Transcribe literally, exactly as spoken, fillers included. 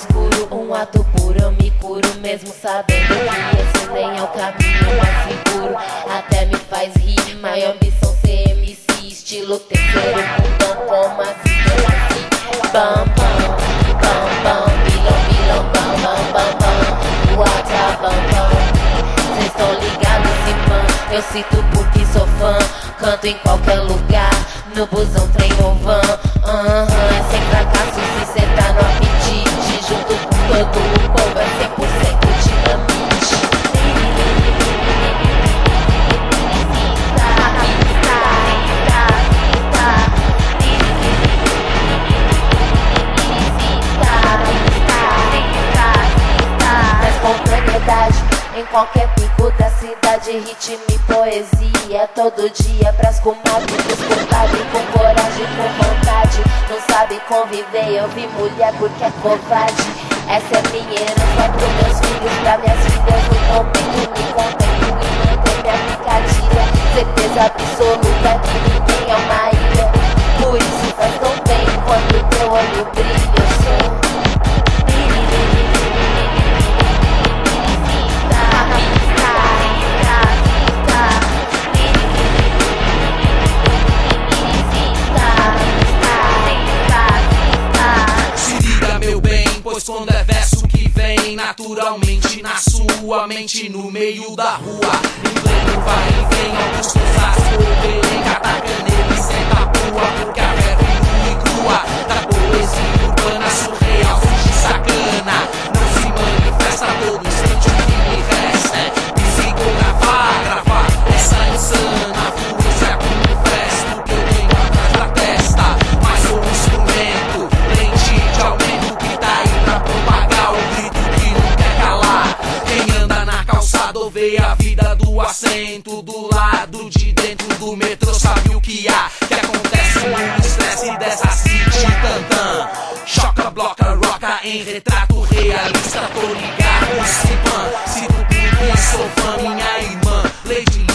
escuro, um ato puro. Eu me curo mesmo sabendo que esse nem é o caminho mais seguro. Até me faz rir, minha ambição ser M C, estilo terceiro mundão, como assim, como assim. Bam, bam, bam, bam, bilão, bilão, bam, bam, bam, bam. Wata, bam, bam. Cês tão ligados, esse fã, eu cito porque sou fã. Canto em qualquer lugar, no busão, trem ou van. Aham, uh-huh, é sem fracasso se cê tá no apetite. Junto com todo o povo é cem por cento dinamite. Na espontaneidade, em qualquer pico da cidade, ritmo e poesia, todo dia pras comadres, desculpado, com coragem, com vontade. Não sabe conviver, eu vi mulher porque é covarde. Essa é minha herança pros meus filhos, pra minhas filhas. No momento me contento e manter minha picadilha. Certeza absoluta que ninguém é uma ilha. Por isso faz tão bem quando teu olho brilha. Eu sou pois quando é verso que vem naturalmente na sua mente, no meio da rua, em pleno vai e vem, alguns cansaços correrem, cata caneta e senta a pua, porque a verve nua e crua da poesia urbana surreal surge sacana, não se manifesta a todo instante. O que me resta é psicografar, gravar essa insana fluência que me presta, que eu tenho atrás da testa, mas sou um instrumento, lente de aumento que tá aí pra propagar o grito que não quer calar. Quem anda na calçada ou vê a vida do assento, do lado de dentro do metrô sabe o que há, que acontece no estresse dessa city tantã. Choca, bloca, roca em retrato realista, tô ligado, se fã, se tu porque sou fã, minha irmã, Lady